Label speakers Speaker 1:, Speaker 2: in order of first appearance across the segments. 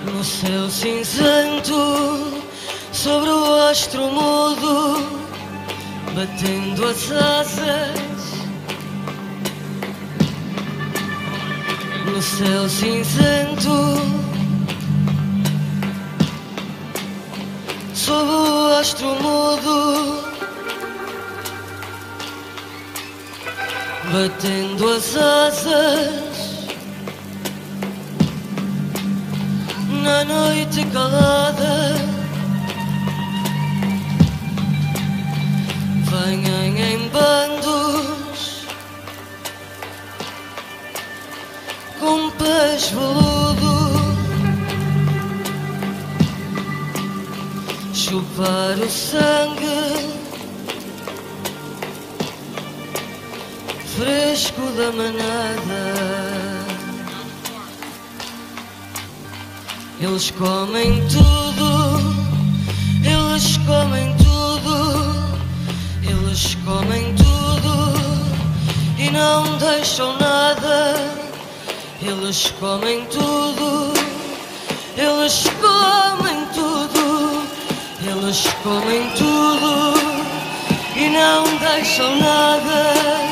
Speaker 1: No céu cinzento, sobre o astro mudo, batendo as asas. No céu cinzento, sobre o astro mudo, batendo as asas. Na noite calada, venham em bandos, com pés veludo, chupar o sangue fresco da manada. Eles comem tudo, eles comem tudo, eles comem tudo e não deixam nada. Eles comem tudo, eles comem tudo, eles comem tudo e não deixam nada.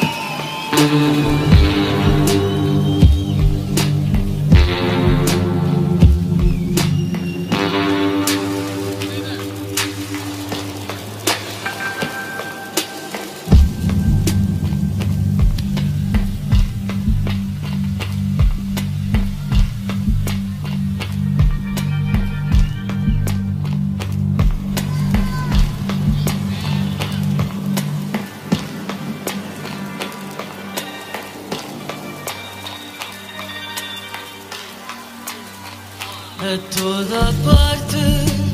Speaker 1: A toda a parte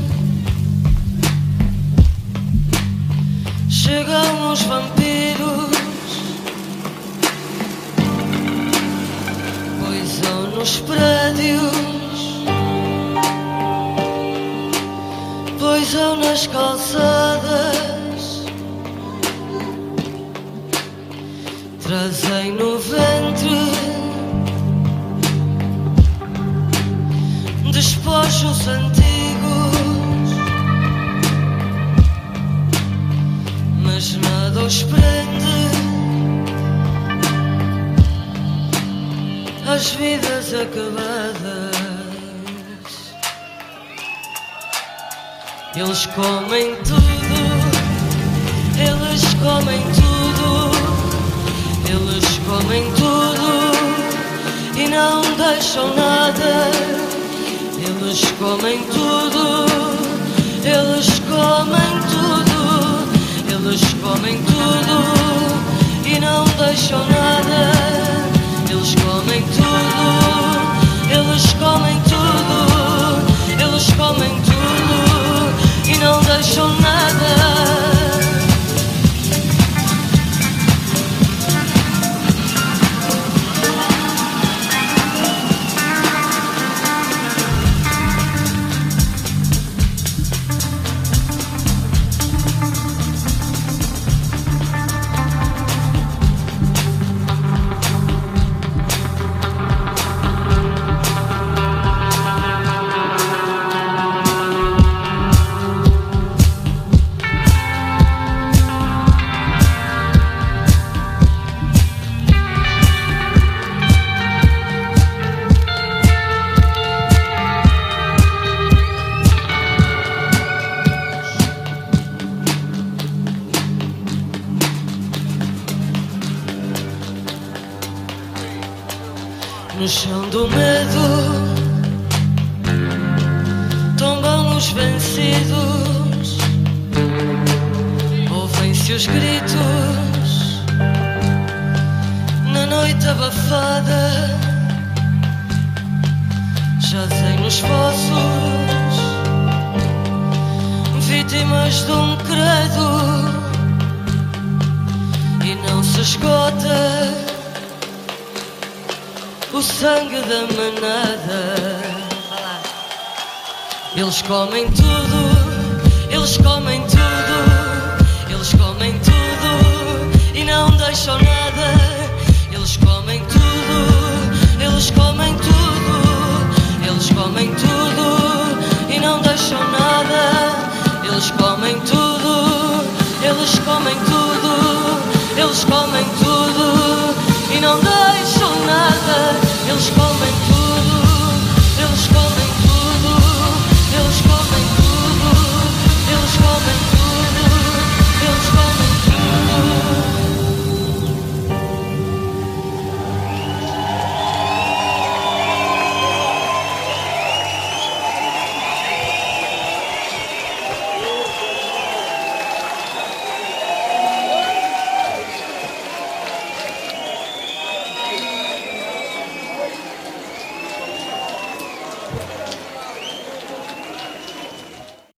Speaker 1: chegam os vampiros, poisam nos prédios, poisam nas calçadas, trazem no ventre despojos antigos, mas nada os prende às vidas acabadas. Eles comem tudo, eles comem tudo, eles comem tudo e não deixam nada. Eles comem tudo, eles comem tudo, eles comem tudo e não deixam nada. Eles comem tudo, eles comem tudo, eles comem tudo e não deixam nada. No chão do medo tombam os vencidos, ouvem-se os gritos na noite abafada, jazem nos fossos vítimas de um credo e não se esgota o sangue da manada. Eles comem tudo, eles comem tudo, eles comem tudo e não deixam nada. Eles comem tudo, eles comem tudo, eles comem tudo. comem tudo, eles comem tudo.